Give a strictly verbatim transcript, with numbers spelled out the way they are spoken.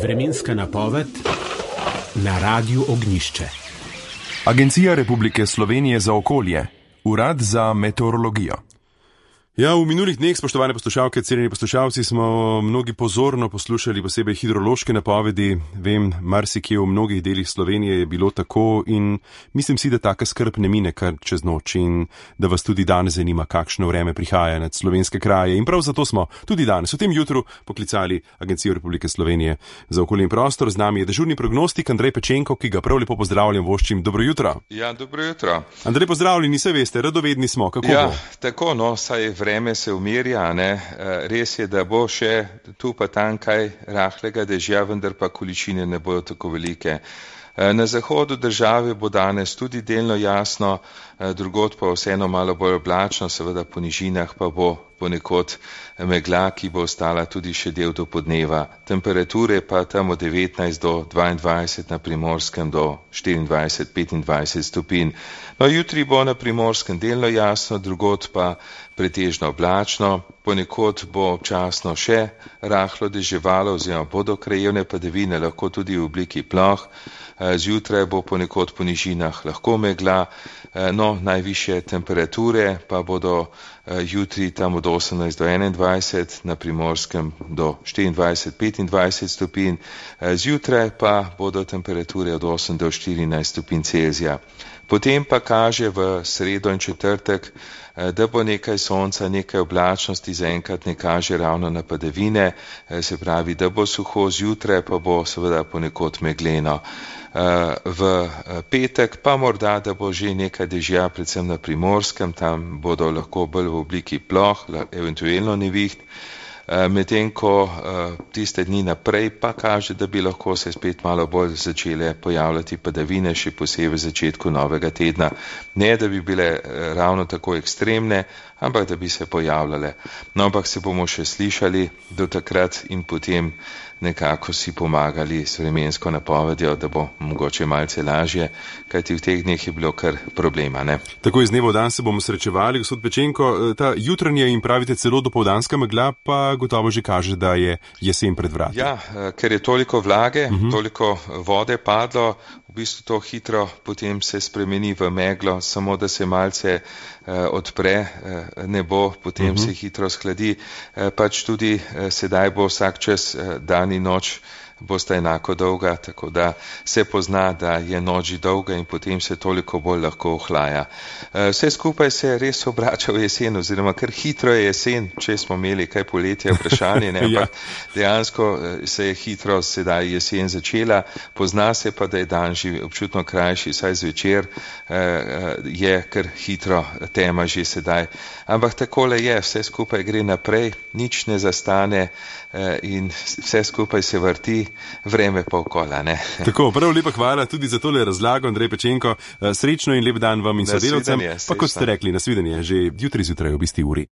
Vremenska napoved na Radiu Ognjišče. Agencija Republike Slovenije za okolje, Urad za meteorologijo. Ja, v minulih dneh, spoštovane poslušalke, cenjeni poslušalci, smo mnogi pozorno poslušali posebej hidrološke napovedi. Vem, marsikje v mnogih delih Slovenije je bilo tako in mislim si, da taka skrb ne mine kar čez noč in da vas tudi danes zanima, kakšno vreme prihaja nad slovenske kraje. In prav zato smo tudi danes v tem jutru poklicali Agencijo Republike Slovenije za okolje in prostor. Z nami je dežurni prognostik Andrej Pečenko, ki ga prav lepo pozdravljam, voščim dobro jutro. Ja, dobro jutro. Andrej, pozdravljeni, se veste, radovedni smo, kako ja, bo? Tako, no, saj vreme se umirja, ne. Res je, da bo še tu pa tam kaj rahlega dežja, vendar pa količine ne bodo tako velike. Na zahodu države bo danes tudi delno jasno, drugod pa vseeno malo bolj oblačno, seveda po nižinah pa bo ponekod megla, ki bo ostala tudi še del do podneva. Temperature pa tam od devetnajst do dvaindvajset, na Primorskem do štiriindvajset, petindvajset stopinj. No, jutri bo na Primorskem delno jasno, drugod pa pretežno oblačno, ponekod bo občasno še rahlo deževalo oziroma bodo krajevne padavine, lahko tudi v obliki ploh. Zjutraj bo ponekod po nižinah lahko megla, no, najvišje temperature pa bodo jutri tam od osemnajst do enaindvajset, na Primorskem do štiriindvajset, petindvajset stopinj, zjutraj pa bodo temperature od osem do štirinajst stopinj Celzija. Potem pa kaže v sredo in četrtek, da bo nekaj sonca, nekaj oblačnosti, zaenkrat ne kaže ravno na padavine, se pravi, da bo suho, zjutraj pa bo seveda ponekod megleno. V petek pa morda, da bo že nekaj dežja, predvsem na Primorskem, tam bodo lahko bolj v obliki ploh, eventualno neviht. Medtem ko tiste dni naprej pa kaže, da bi lahko se spet malo bolj začele pojavljati padavine, še posebej v začetku novega tedna. Ne, da bi bile ravno tako ekstremne, ampak da bi se pojavljale. No, ampak se bomo še slišali do takrat in potem nekako si pomagali s vremensko napovedjo, da bo mogoče malce lažje, kajti v teh dneh je bilo kar problema, ne? Tako iz dneva v dan se bomo srečevali, gospod Pečenko, ta jutranja in pravite celo dopoldanska megla pa gotovo že kaže, da je jesen pred vrati. Ja, ker je toliko vlage, uh-huh. toliko vode padlo, v bistvu to hitro potem se spremeni v meglo, samo da se malce uh, odpre uh, nebo, potem uh-huh. se hitro shladi, uh, pač tudi uh, sedaj bo vsak čas uh, dan in noč bosta enako dolga, tako da se pozna, da je noč dolga in potem se toliko bolj lahko ohlaja. Vse skupaj se res obrača v jesen, oziroma kar hitro je jesen, če smo imeli kaj poletja vprašanje, ne, ampak dejansko se je hitro sedaj jesen začela, pozna se pa, da je dan že občutno krajši, saj zvečer je kar hitro tema že sedaj. Ampak takole je, vse skupaj gre naprej, nič ne zastane in vse skupaj se vrti, vreme pa okola, ne. Tako, prav lepa hvala tudi za tole razlago, Andrej Pečenko. Srečno in lep dan vam in sodelavcem. Pa kot ste rekli, nasvidenje že jutri zjutraj ob isti uri.